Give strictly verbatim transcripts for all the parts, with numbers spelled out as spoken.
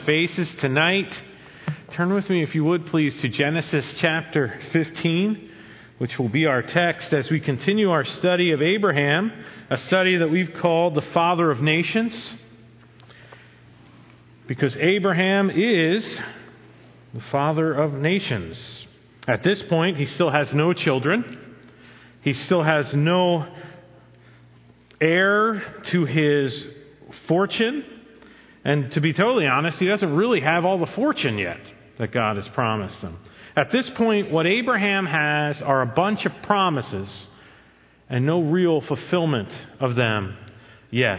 faces tonight. Turn with me, if you would, please, to Genesis chapter fifteen, which will be our text as we continue our study of Abraham, a study that we've called the Father of Nations, because Abraham is the father of nations. At this point, he still has no children. He still has no heir to his fortune. And to be totally honest, he doesn't really have all the fortune yet that God has promised him. At this point, what Abraham has are a bunch of promises and no real fulfillment of them yet.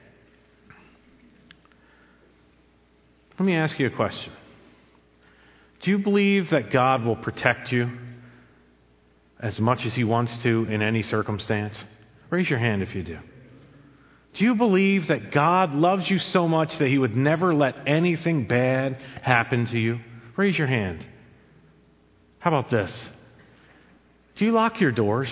Let me ask you a question. Do you believe that God will protect you as much as He wants to in any circumstance? Raise your hand if you do. Do you believe that God loves you so much that He would never let anything bad happen to you? Raise your hand. How about this? Do you lock your doors?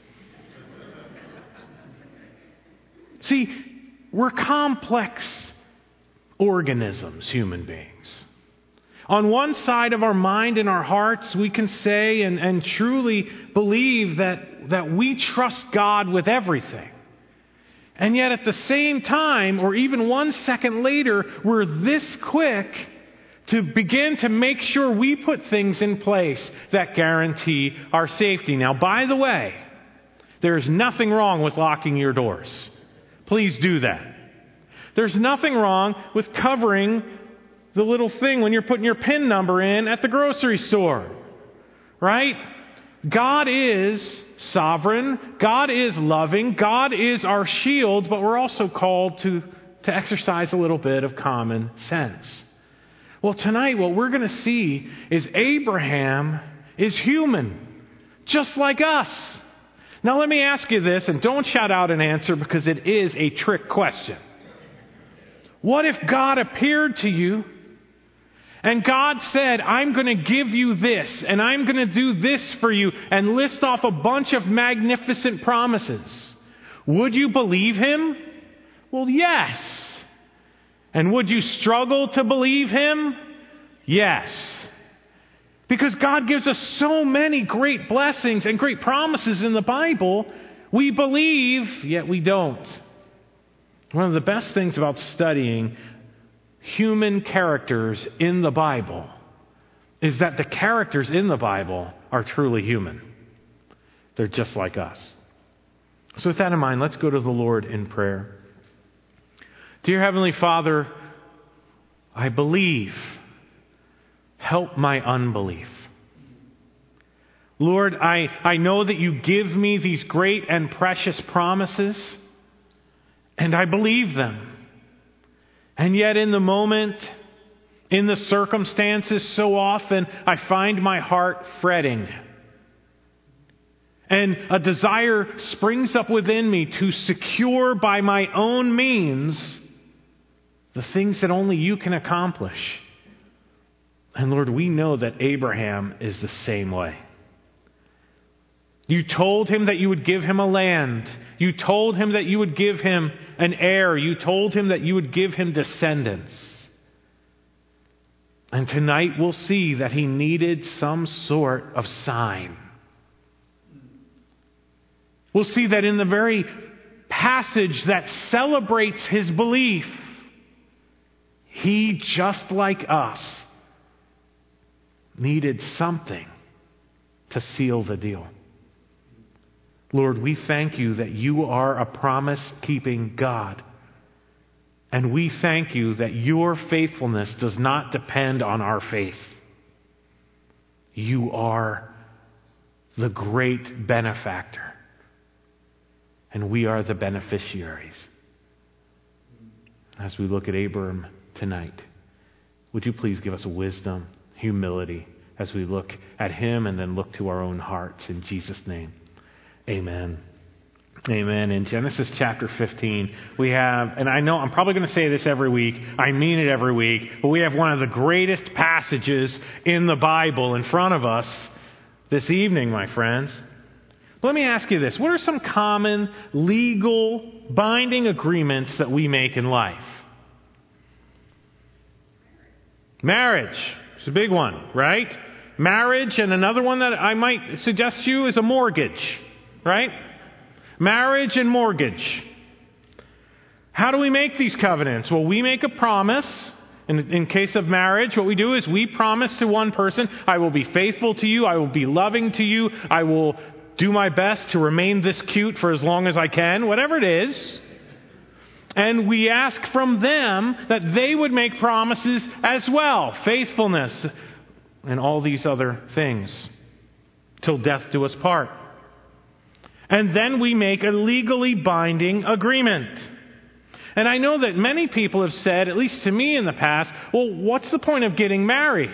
See, we're complex organisms, human beings. On one side of our mind and our hearts, we can say and, and truly believe that, that we trust God with everything. And yet at the same time, or even one second later, we're this quick to begin to make sure we put things in place that guarantee our safety. Now, by the way, there's nothing wrong with locking your doors. Please do that. There's nothing wrong with covering the little thing when you're putting your PIN number in at the grocery store, right? God is sovereign. God is loving. God is our shield, but we're also called to, to exercise a little bit of common sense. Well, tonight what we're going to see is Abraham is human, just like us. Now let me ask you this, and don't shout out an answer because it is a trick question. What if God appeared to you and God said, I'm going to give you this, and I'm going to do this for you, and list off a bunch of magnificent promises? Would you believe Him? Well, yes. And would you struggle to believe Him? Yes. Because God gives us so many great blessings and great promises in the Bible, we believe, yet we don't. One of the best things about studying human characters in the Bible is that the characters in the Bible are truly human. They're just like us. So with that in mind, let's go to the Lord in prayer. Dear Heavenly Father, I believe. Help my unbelief. Lord, I, I know that you give me these great and precious promises, and I believe them. And yet in the moment, in the circumstances, so often I find my heart fretting. And a desire springs up within me to secure by my own means the things that only you can accomplish. And Lord, we know that Abraham is the same way. You told him that you would give him a land. You told him that you would give him an heir. You told him that you would give him descendants. And tonight we'll see that he needed some sort of sign. We'll see that in the very passage that celebrates his belief, he, just like us, needed something to seal the deal. Lord, we thank you that you are a promise-keeping God. And we thank you that your faithfulness does not depend on our faith. You are the great benefactor. And we are the beneficiaries. As we look at Abram tonight, would you please give us wisdom, humility, as we look at him and then look to our own hearts. In Jesus' name. Amen. Amen. In Genesis chapter fifteen, we have, and I know I'm probably going to say this every week, I mean it every week, but we have one of the greatest passages in the Bible in front of us this evening, my friends. But let me ask you this. What are some common legal binding agreements that we make in life? Marriage is a big one, right? Marriage, and another one that I might suggest to you is a mortgage, right? Marriage and mortgage. How do we make these covenants? Well, we make a promise. In, in case of marriage, what we do is we promise to one person, I will be faithful to you, I will be loving to you, I will do my best to remain this cute for as long as I can, whatever it is. And we ask from them that they would make promises as well, faithfulness, and all these other things, till death do us part. And then we make a legally binding agreement. And I know that many people have said, at least to me in the past, well, what's the point of getting married?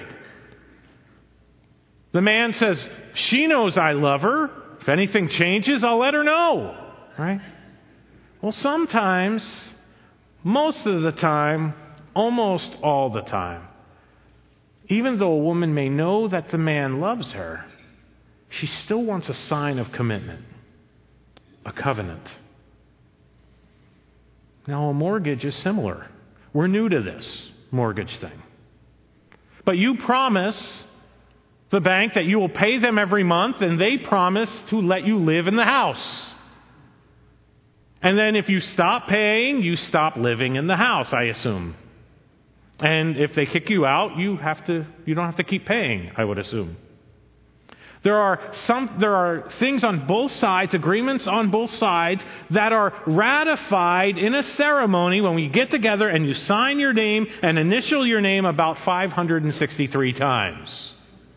The man says, she knows I love her. If anything changes, I'll let her know. Right? Well, sometimes, most of the time, almost all the time, even though a woman may know that the man loves her, she still wants a sign of commitment, a covenant. Now, a mortgage is similar. We're new to this mortgage thing. But you promise the bank that you will pay them every month, and they promise to let you live in the house. And then if you stop paying, you stop living in the house, I assume. And if they kick you out, you have to you don't have to keep paying, I would assume. There are some there are things on both sides, agreements on both sides, that are ratified in a ceremony when we get together and you sign your name and initial your name about five hundred sixty-three times.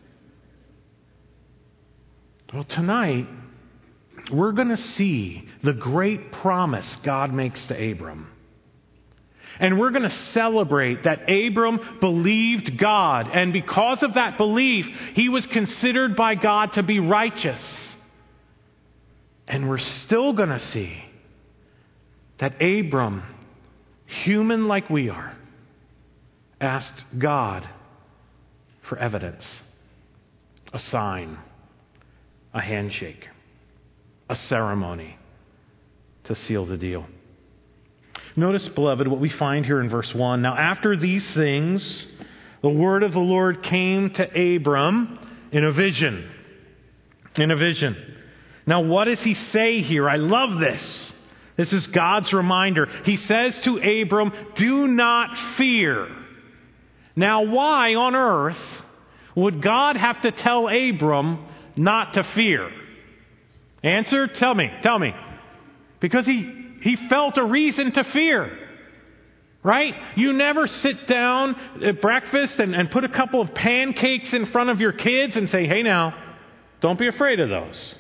Well, tonight, we're going to see the great promise God makes to Abram. And we're going to celebrate that Abram believed God. And because of that belief, he was considered by God to be righteous. And we're still going to see that Abram, human like we are, asked God for evidence, a sign, a handshake, a ceremony to seal the deal. Notice, beloved, what we find here in verse one. Now, after these things, the word of the Lord came to Abram in a vision. In a vision. Now, what does he say here? I love this. This is God's reminder. He says to Abram, do not fear. Now, why on earth would God have to tell Abram not to fear? Answer? Tell me. Tell me. Because he... He felt a reason to fear, right? You never sit down at breakfast and, and put a couple of pancakes in front of your kids and say, hey now, don't be afraid of those.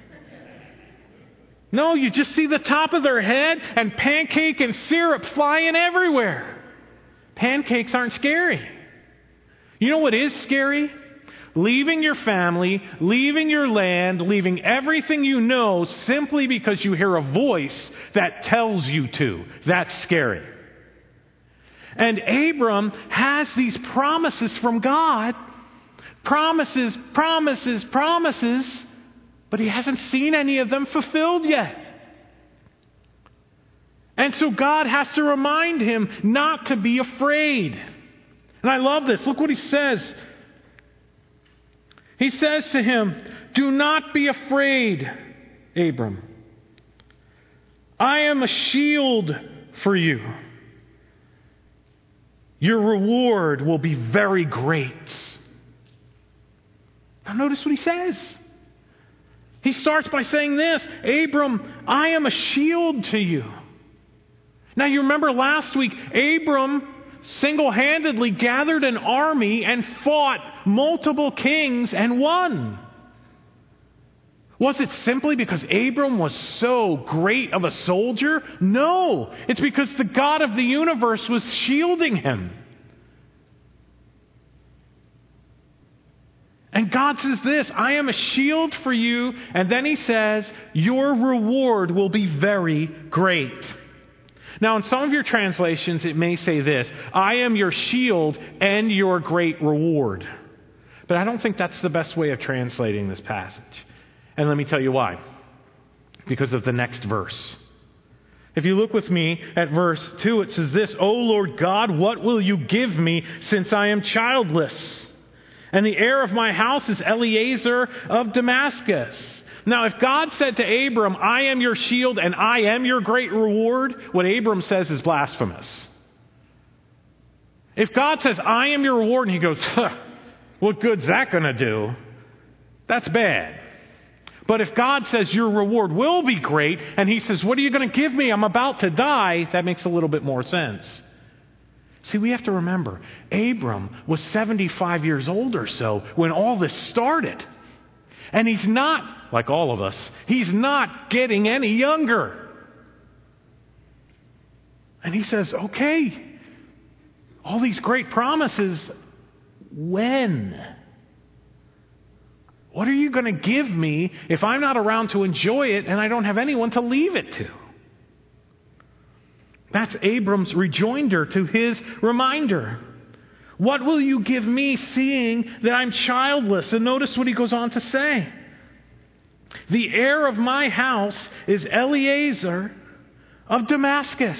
No, you just see the top of their head and pancake and syrup flying everywhere. Pancakes aren't scary. You know what is scary? Leaving your family, leaving your land, leaving everything you know simply because you hear a voice that tells you to. That's scary. And Abram has these promises from God. Promises, promises, promises. But he hasn't seen any of them fulfilled yet. And so God has to remind him not to be afraid. And I love this. Look what he says. He says to him, do not be afraid, Abram. I am a shield for you. Your reward will be very great. Now notice what he says. He starts by saying this, Abram, I am a shield to you. Now you remember last week, Abram single-handedly gathered an army and fought multiple kings and won. Was it simply because Abram was so great of a soldier? No, it's because the God of the universe was shielding him. And God says this, I am a shield for you. And then he says, your reward will be very great. Now, in some of your translations, it may say this, I am your shield and your great reward. But I don't think that's the best way of translating this passage. And let me tell you why. Because of the next verse. If you look with me at verse two, it says this, O Lord God, what will you give me since I am childless? And the heir of my house is Eliezer of Damascus. Now, if God said to Abram, I am your shield and I am your great reward, what Abram says is blasphemous. If God says, I am your reward, and he goes, huh, what good's that going to do? That's bad. But if God says your reward will be great, and he says, what are you going to give me? I'm about to die, that makes a little bit more sense. See, we have to remember, Abram was seventy-five years old or so when all this started. And he's not, like all of us, he's not getting any younger. And he says, okay, all these great promises, when? What are you going to give me if I'm not around to enjoy it and I don't have anyone to leave it to? That's Abram's rejoinder to his reminder. What will you give me seeing that I'm childless? And notice what he goes on to say. The heir of my house is Eliezer of Damascus.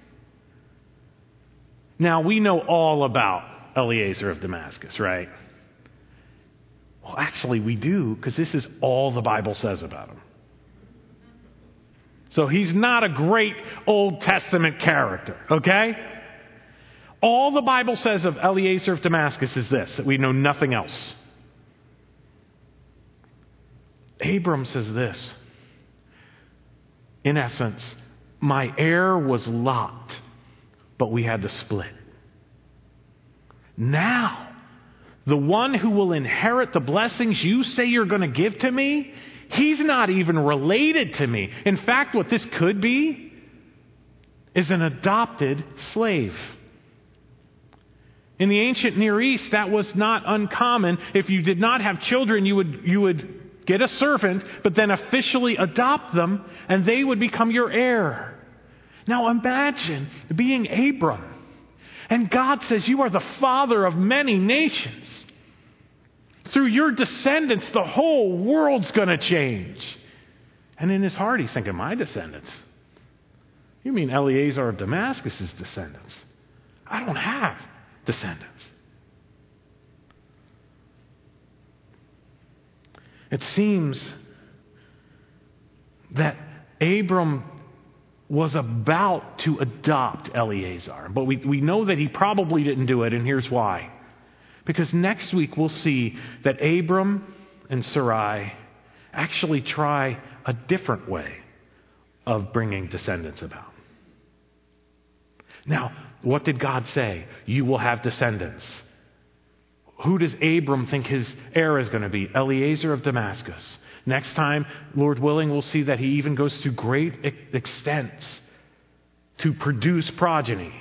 Now, we know all about Eliezer of Damascus, right? Well, actually, we do, because this is all the Bible says about him. So he's not a great Old Testament character, okay? All the Bible says of Eliezer of Damascus is this, that we know nothing else. Abram says this, in essence, my heir was Lot, but we had to split. Now, the one who will inherit the blessings you say you're going to give to me, he's not even related to me. In fact, what this could be is an adopted slave. In the ancient Near East, that was not uncommon. If you did not have children, you would, you would get a servant, but then officially adopt them, and they would become your heir. Now imagine being Abram. And God says, you are the father of many nations. Through your descendants, the whole world's going to change. And in his heart, he's thinking, my descendants? You mean Eliezer of Damascus' descendants? I don't have descendants. It seems that Abram was about to adopt Eliezer. But we, we know that he probably didn't do it, and here's why. Because next week we'll see that Abram and Sarai actually try a different way of bringing descendants about. Now, what did God say? You will have descendants. Who does Abram think his heir is going to be? Eliezer of Damascus. Next time, Lord willing, we'll see that he even goes to great extents to produce progeny.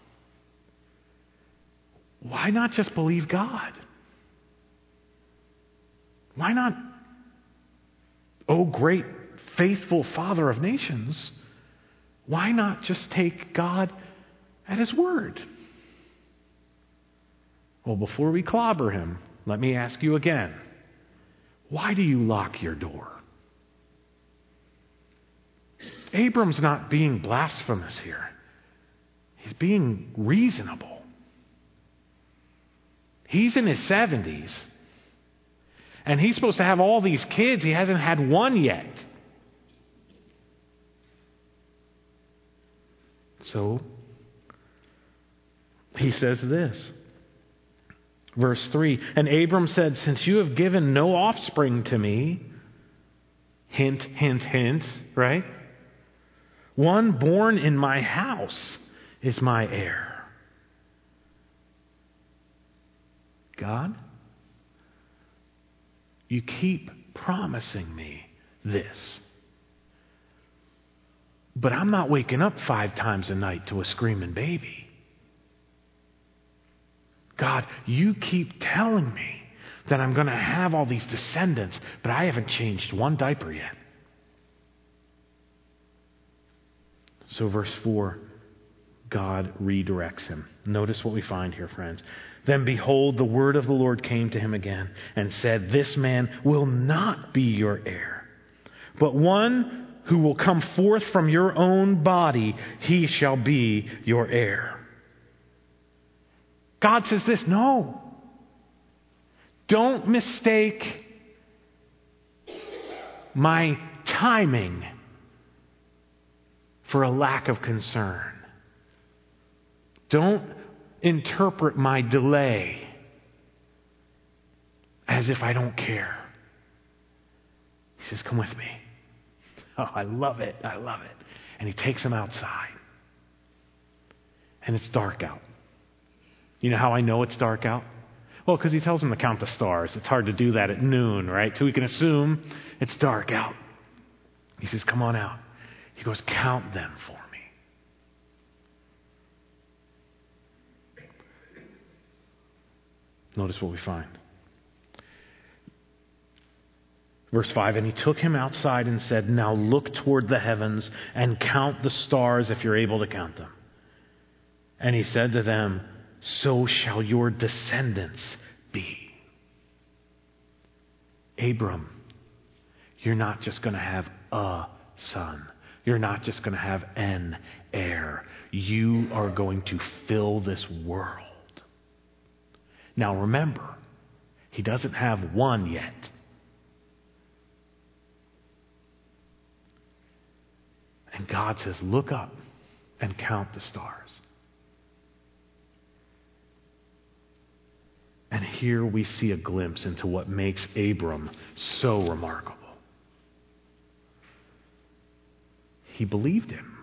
Why not just believe God? Why not, oh great faithful Father of nations, why not just take God at his word? Well, before we clobber him, let me ask you again. Why do you lock your door? Abram's not being blasphemous here. He's being reasonable. He's in his seventies, and he's supposed to have all these kids. He hasn't had one yet. So, he says this. Verse three, and Abram said, since you have given no offspring to me, hint, hint, hint, right? One born in my house is my heir. God, you keep promising me this. But I'm not waking up five times a night to a screaming baby. God, you keep telling me that I'm going to have all these descendants, but I haven't changed one diaper yet. So verse four, God redirects him. Notice what we find here, friends. Then behold, the word of the Lord came to him again and said, this man will not be your heir, but one who will come forth from your own body, he shall be your heir. God says this, no. Don't mistake my timing for a lack of concern. Don't interpret my delay as if I don't care. He says, come with me. Oh, I love it. I love it. And he takes him outside. And it's dark out. You know how I know it's dark out? Well, because he tells him to count the stars. It's hard to do that at noon, right? So we can assume it's dark out. He says, come on out. He goes, count them for me. Notice what we find. Verse five, and he took him outside and said, now look toward the heavens and count the stars if you're able to count them. And he said to them, so shall your descendants be. Abram, you're not just going to have a son. You're not just going to have an heir. You are going to fill this world. Now remember, he doesn't have one yet. And God says, look up and count the stars. And here we see a glimpse into what makes Abram so remarkable. He believed him.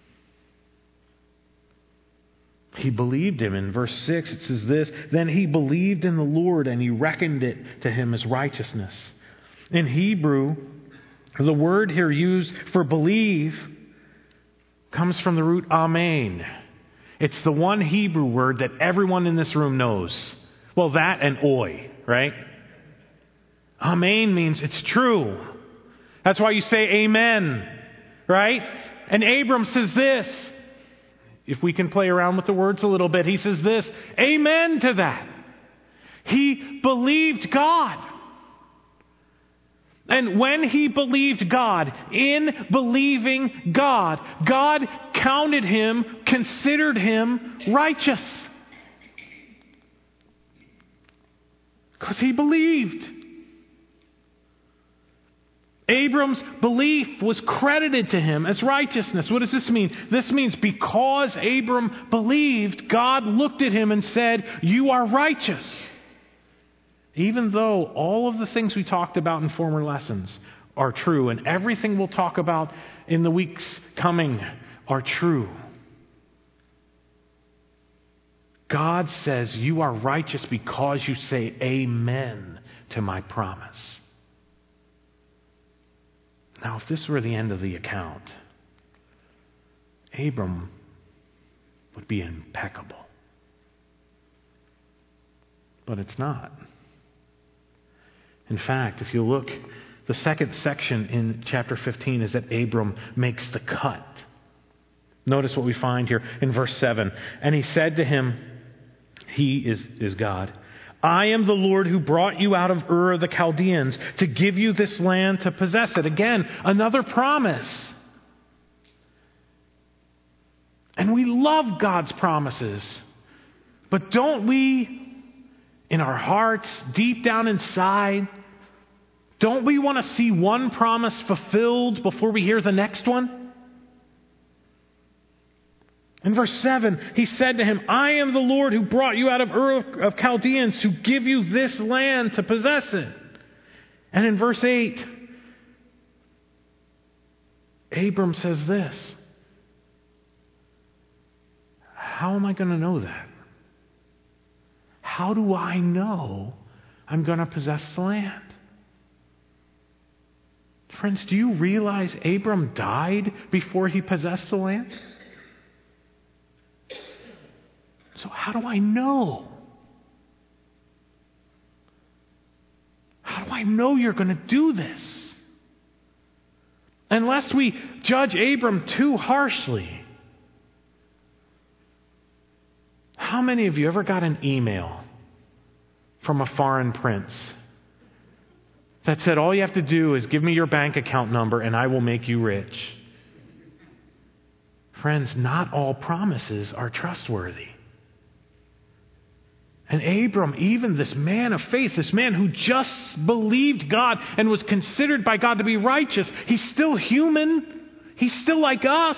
He believed him. In verse six it says this, then he believed in the Lord and he reckoned it to him as righteousness. In Hebrew, the word here used for believe comes from the root amen. It's the one Hebrew word that everyone in this room knows. Well, that and oi, right? Amen means it's true. That's why you say amen, right? And Abram says this. If we can play around with the words a little bit, he says this, amen to that. He believed God. And when he believed God, in believing God, God counted him, considered him righteous. Because he believed. Abram's belief was credited to him as righteousness. What does this mean? This means because Abram believed, God looked at him and said, you are righteous. Even though all of the things we talked about in former lessons are true, and everything we'll talk about in the weeks coming are true, God says you are righteous because you say amen to my promise. Now, if this were the end of the account, Abram would be impeccable. But it's not. In fact, if you look, the second section in chapter fifteen is that Abram makes the cut. Notice what we find here in verse seven. And he said to him, he is, is God, I am the Lord who brought you out of Ur of the Chaldeans to give you this land to possess it. Again, another promise. And we love God's promises. But don't we, in our hearts, deep down inside, don't we want to see one promise fulfilled before we hear the next one? In verse seven, he said to him, I am the Lord who brought you out of Ur of Chaldeans to give you this land to possess it. And in verse eight, Abram says this, how am I going to know that? How do I know I'm going to possess the land? Friends, do you realize Abram died before he possessed the land? So how do I know? How do I know you're going to do this? Unless we judge Abram too harshly. How many of you ever got an email from a foreign prince that said, all you have to do is give me your bank account number and I will make you rich. Friends, not all promises are trustworthy. And Abram, even this man of faith, this man who just believed God and was considered by God to be righteous, he's still human. He's still like us.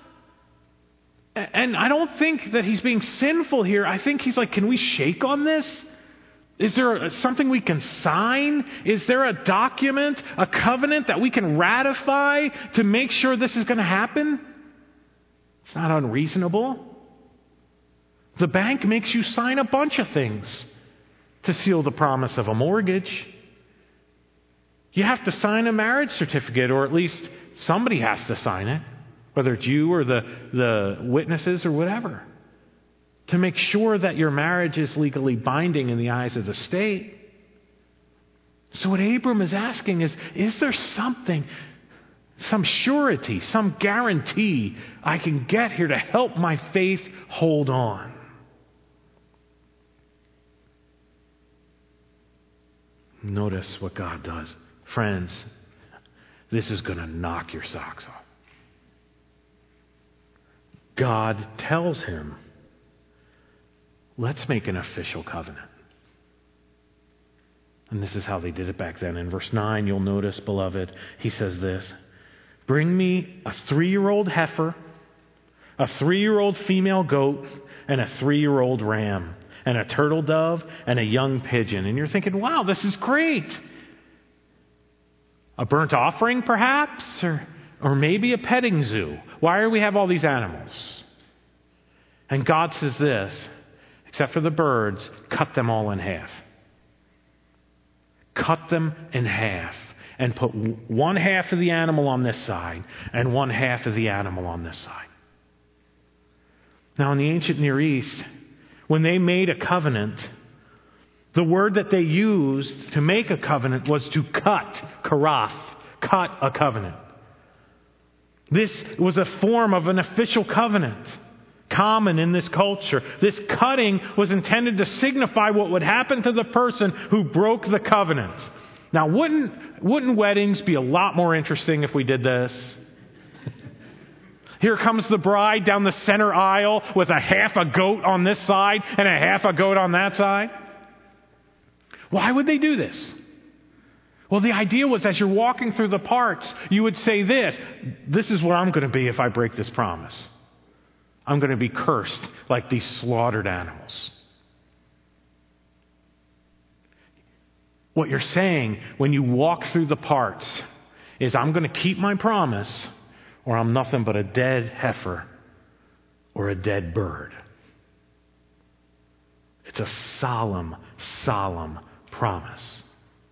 And I don't think that he's being sinful here. I think he's like, can we shake on this? Is there something we can sign? Is there a document, a covenant that we can ratify to make sure this is going to happen? It's not unreasonable. The bank makes you sign a bunch of things to seal the promise of a mortgage. You have to sign a marriage certificate, or at least somebody has to sign it, whether it's you or the, the witnesses or whatever, to make sure that your marriage is legally binding in the eyes of the state. So what Abram is asking is, is there something, some surety, some guarantee I can get here to help my faith hold on? Notice what God does. Friends, this is going to knock your socks off. God tells him, let's make an official covenant. And this is how they did it back then. In verse nine, you'll notice, beloved, he says this: bring me a three-year-old heifer, a three-year-old female goat, and a three-year-old ram, and a turtle dove, and a young pigeon. And you're thinking, wow, this is great. A burnt offering, perhaps? Or, or maybe a petting zoo. Why do we have all these animals? And God says this: except for the birds, cut them all in half. Cut them in half. And put one half of the animal on this side and one half of the animal on this side. Now, in the ancient Near East, when they made a covenant, the word that they used to make a covenant was to cut, karath, cut a covenant. This was a form of an official covenant, common in this culture. This cutting was intended to signify what would happen to the person who broke the covenant. Now, wouldn't, wouldn't weddings be a lot more interesting if we did this? Here comes the bride down the center aisle with a half a goat on this side and a half a goat on that side. Why would they do this? Well, the idea was, as you're walking through the parts, you would say this: this is what I'm going to be if I break this promise. I'm going to be cursed like these slaughtered animals. What you're saying when you walk through the parts is, I'm going to keep my promise, or I'm nothing but a dead heifer or a dead bird. It's a solemn, solemn promise.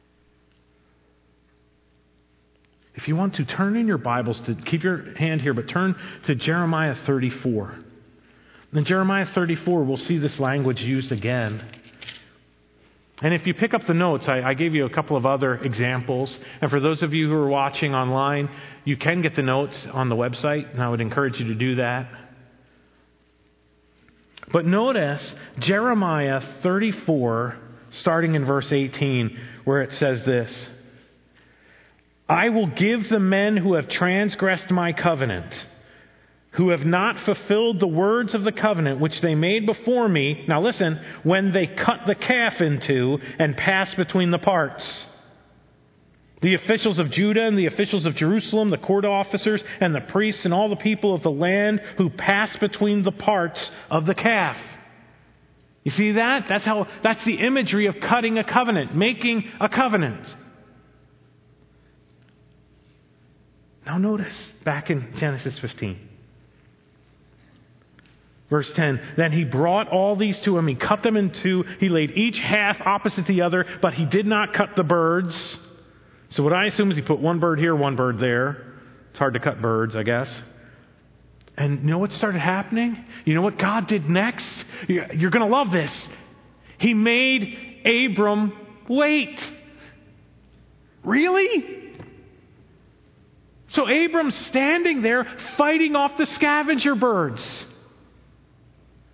If you want to, turn in your Bibles to keep your hand here, but turn to Jeremiah thirty-four. In Jeremiah thirty-four, we'll see this language used again. And if you pick up the notes, I, I gave you a couple of other examples. And for those of you who are watching online, you can get the notes on the website, and I would encourage you to do that. But notice Jeremiah thirty-four, starting in verse eighteen, where it says this: I will give the men who have transgressed my covenant, who have not fulfilled the words of the covenant which they made before me. Now listen, when they cut the calf in two and passed between the parts. The officials of Judah and the officials of Jerusalem, the court officers and the priests and all the people of the land who passed between the parts of the calf. You see that? That's how, that's the imagery of cutting a covenant, making a covenant. Now notice back in Genesis fifteen. Verse ten, then he brought all these to him. He cut them in two. He laid each half opposite the other, but he did not cut the birds. So what I assume is he put one bird here, one bird there. It's hard to cut birds, I guess. And you know what started happening? You know what God did next? You're going to love this. He made Abram wait. Really? So Abram's standing there fighting off the scavenger birds.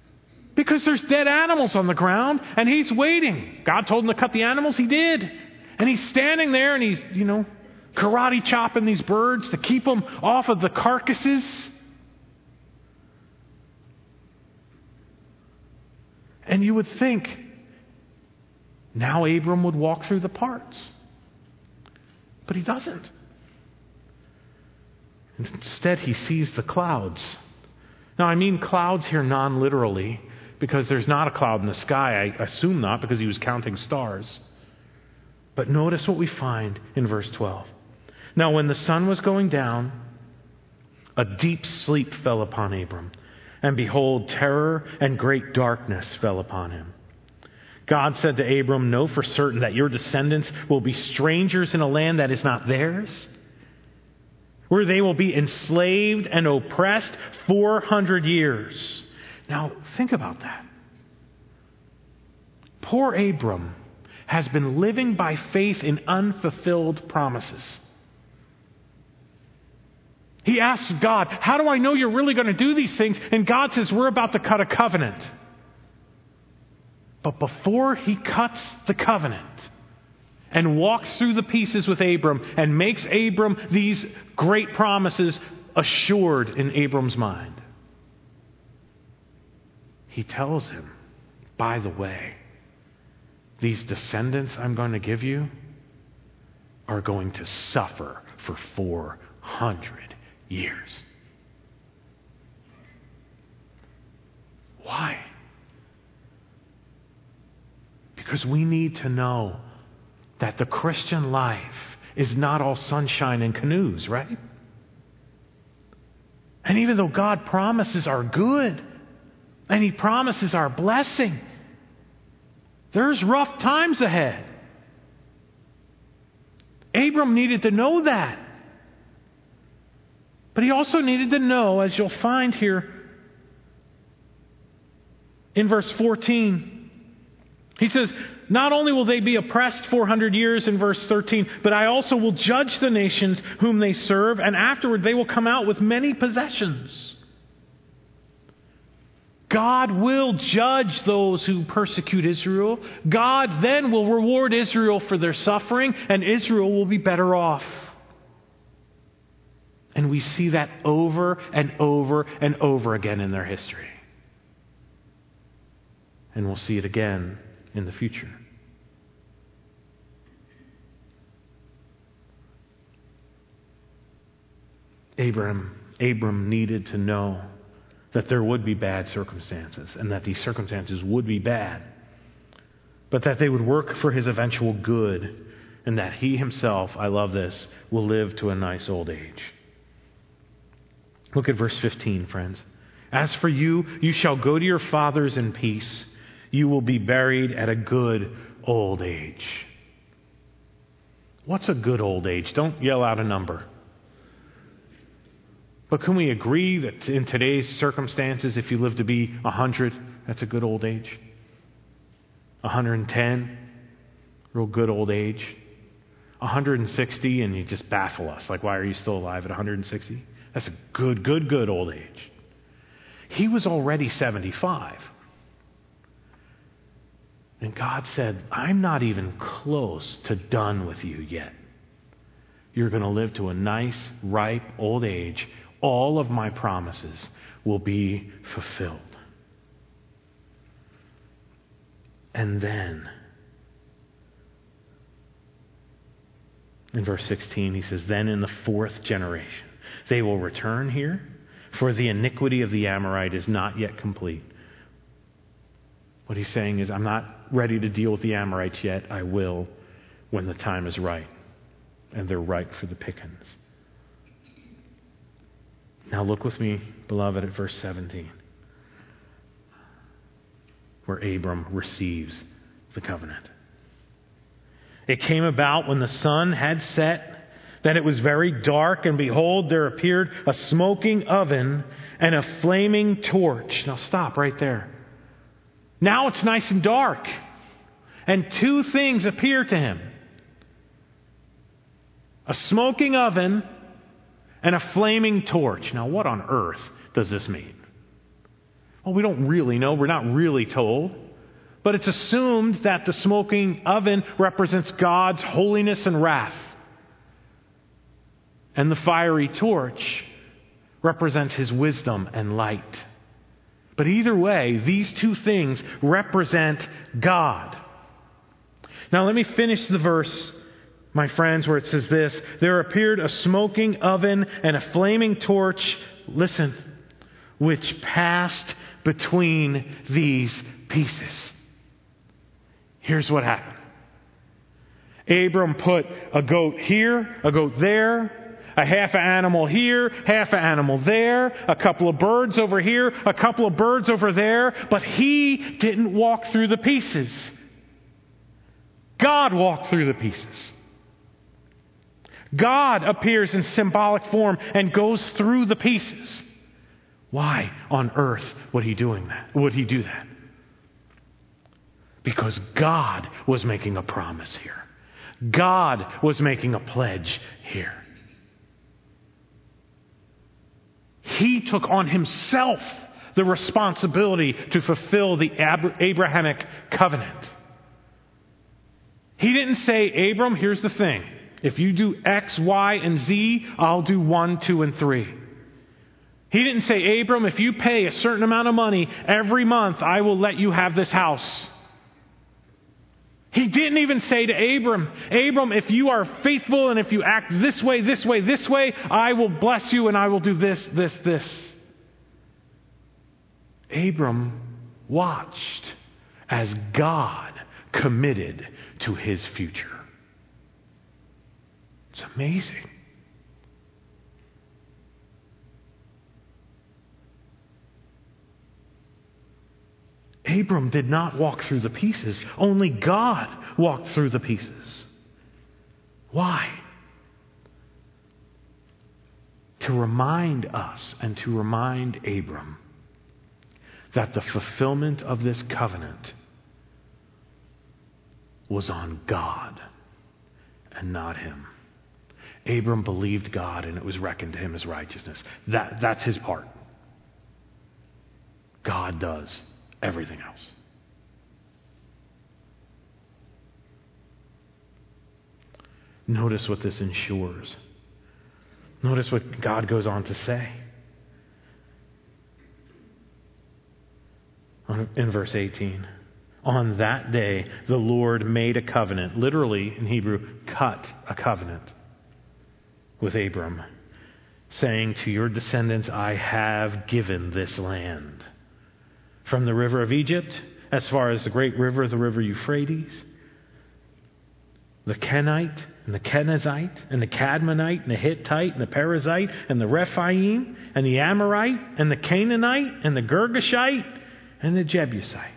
Because there's dead animals on the ground, and he's waiting. God told him to cut the animals, he did. And he's standing there and he's, you know, karate chopping these birds to keep them off of the carcasses. And you would think, now Abram would walk through the parts. But he doesn't. Instead, he sees the clouds. Now, I mean clouds here non-literally, because there's not a cloud in the sky. I assume not, because he was counting stars. But notice what we find in verse twelve. Now, when the sun was going down, a deep sleep fell upon Abram. And behold, terror and great darkness fell upon him. God said to Abram, know for certain that your descendants will be strangers in a land that is not theirs, where they will be enslaved and oppressed four hundred years. Now, think about that. Poor Abram has been living by faith in unfulfilled promises. He asks God, how do I know you're really going to do these things? And God says, we're about to cut a covenant. But before he cuts the covenant and walks through the pieces with Abram and makes Abram these great promises assured in Abram's mind, he tells him, by the way, these descendants I'm going to give you are going to suffer for four hundred years. Why? Because we need to know that the Christian life is not all sunshine and canoes, right? And even though God promises our good and He promises our blessing, there's rough times ahead. Abram needed to know that. But he also needed to know, as you'll find here in verse fourteen, he says, not only will they be oppressed four hundred years in verse thirteen, but I also will judge the nations whom they serve, and afterward they will come out with many possessions. God will judge those who persecute Israel. God then will reward Israel for their suffering, and Israel will be better off. And we see that over and over and over again in their history. And we'll see it again in the future. Abram, Abram needed to know that there would be bad circumstances and that these circumstances would be bad, but that they would work for his eventual good and that he himself, I love this, will live to a nice old age. Look at verse fifteen, friends. As for you, you shall go to your fathers in peace. You will be buried at a good old age. What's a good old age? Don't yell out a number. But can we agree that in today's circumstances, if you live to be one hundred, that's a good old age? one hundred ten, real good old age. one hundred sixty, and you just baffle us. Like, why are you still alive at one hundred sixty? That's a good, good, good old age. He was already seventy-five. And God said, I'm not even close to done with you yet. You're going to live to a nice, ripe old age. All of my promises will be fulfilled. And then, in verse sixteen, he says, then in the fourth generation, they will return here, for the iniquity of the Amorite is not yet complete. What he's saying is, I'm not ready to deal with the Amorites yet. I will when the time is right. And they're ripe for the pickings. Now look with me, beloved, at verse seventeen, where Abram receives the covenant. It came about when the sun had set, that it was very dark, and behold, there appeared a smoking oven and a flaming torch. Now stop right there. Now it's nice and dark, and two things appear to him. A smoking oven and a flaming torch. Now what on earth does this mean? Well, we don't really know. We're not really told. But it's assumed that the smoking oven represents God's holiness and wrath. And the fiery torch represents his wisdom and light. But either way, these two things represent God. Now let me finish the verse, my friends, where it says this: there appeared a smoking oven and a flaming torch, listen, which passed between these pieces. Here's what happened. Abram put a goat here, a goat there, a half an animal here, half an animal there, a couple of birds over here, a couple of birds over there, but he didn't walk through the pieces. God walked through the pieces. God appears in symbolic form and goes through the pieces. Why on earth would he doing that? Would he do that? Because God was making a promise here. God was making a pledge here. He took on himself the responsibility to fulfill the Abrahamic covenant. He didn't say, Abram, here's the thing. If you do X, Y, and Z, I'll do one, two, and three. He didn't say, Abram, if you pay a certain amount of money every month, I will let you have this house. He didn't even say to Abram, Abram, if you are faithful and if you act this way, this way, this way, I will bless you and I will do this, this, this. Abram watched as God committed to his future. It's amazing. Abram did not walk through the pieces. Only God walked through the pieces. Why? To remind us and to remind Abram that the fulfillment of this covenant was on God and not him. Abram believed God and it was reckoned to him as righteousness. That, that's his part. God does everything else. Notice what this ensures. Notice what God goes on to say. In verse eighteen. On that day, the Lord made a covenant, literally in Hebrew, cut a covenant with Abram, saying, to your descendants I have given this land. From the river of Egypt, as far as the great river, the river Euphrates, the Kenite, and the Kenizzite, and the Cadmonite, and the Hittite, and the Perizzite, and the Rephaim, and the Amorite, and the Canaanite, and the Girgashite, and the Jebusite.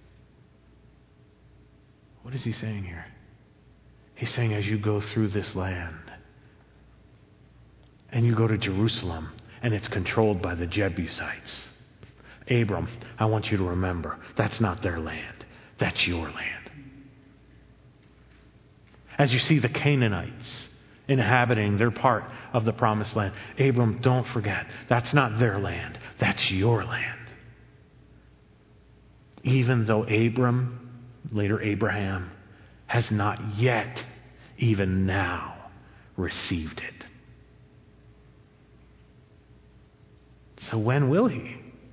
What is he saying here? He's saying as you go through this land, and you go to Jerusalem, and it's controlled by the Jebusites, Abram, I want you to remember, that's not their land. That's your land. As you see the Canaanites inhabiting their part of the promised land, Abram, don't forget, that's not their land. That's your land. Even though Abram, later Abraham, has not yet, even now, received it. So when will he?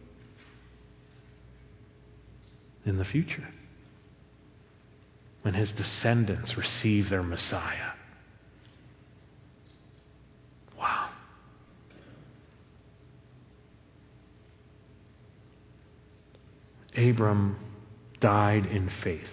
In the future, when his descendants receive their Messiah. Wow. Abram died in faith.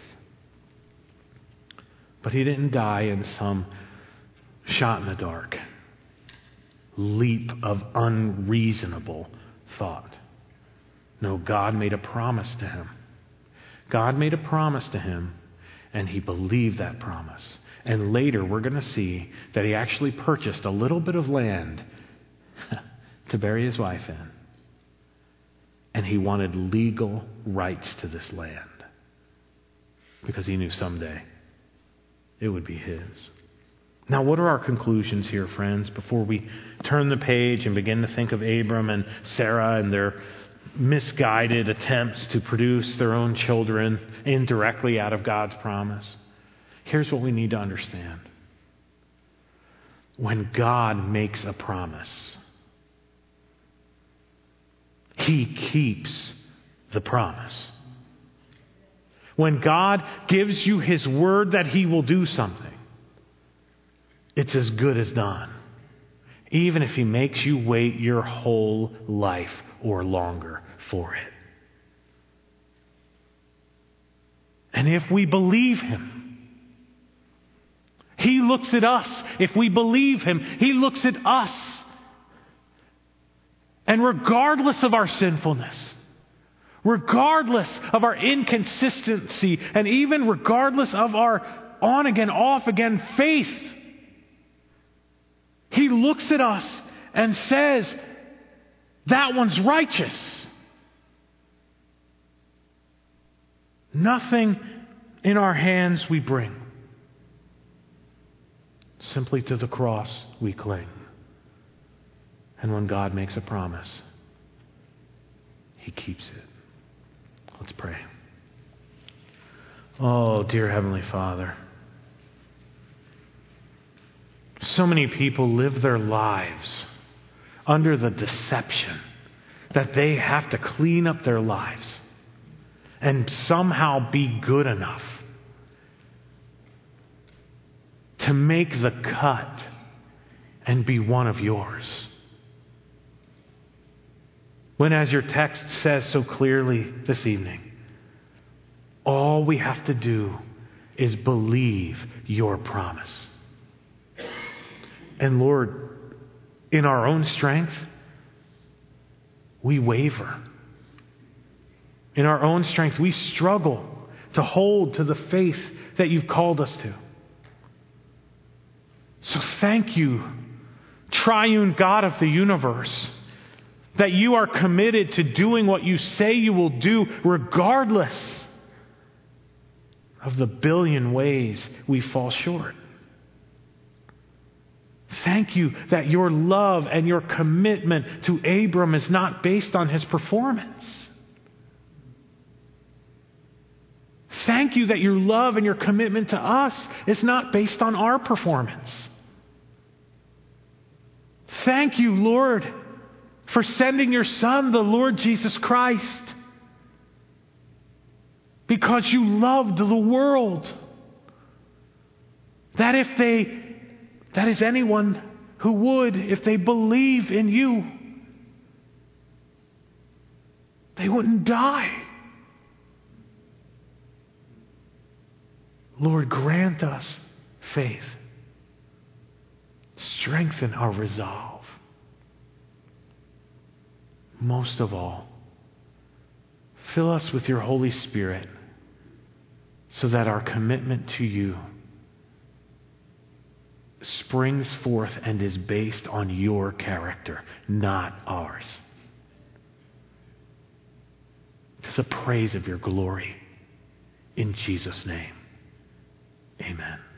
But he didn't die in some shot in the dark leap of unreasonable thought. No, God made a promise to him. God made a promise to him, and he believed that promise. And later we're going to see that he actually purchased a little bit of land to bury his wife in. And he wanted legal rights to this land because he knew someday it would be his. Now, what are our conclusions here, friends, before we turn the page and begin to think of Abram and Sarah and their misguided attempts to produce their own children indirectly out of God's promise. Here's what we need to understand. When God makes a promise, He keeps the promise. When God gives you His word that He will do something, it's as good as done. Even if He makes you wait your whole life or longer for it. And if we believe Him, He looks at us. If we believe Him, He looks at us. And regardless of our sinfulness, regardless of our inconsistency, and even regardless of our on-again, off-again faith, He looks at us and says, that one's righteous. Nothing in our hands we bring. Simply to the cross we cling. And when God makes a promise, He keeps it. Let's pray. Oh, dear Heavenly Father, so many people live their lives under the deception that they have to clean up their lives and somehow be good enough to make the cut and be one of yours. When, as your text says so clearly this evening, all we have to do is believe your promise. And Lord, in our own strength, we waver. In our own strength, we struggle to hold to the faith that you've called us to. So thank you, triune God of the universe, that you are committed to doing what you say you will do, regardless of the billion ways we fall short. Thank you that your love and your commitment to Abram is not based on his performance. Thank you that your love and your commitment to us is not based on our performance. Thank you, Lord, for sending your Son, the Lord Jesus Christ, because you loved the world. That if they, that is anyone who would, if they believe in you, they wouldn't die. Lord, grant us faith. Strengthen our resolve. Most of all, fill us with your Holy Spirit so that our commitment to you springs forth and is based on your character, not ours. To the praise of your glory. In Jesus' name, amen.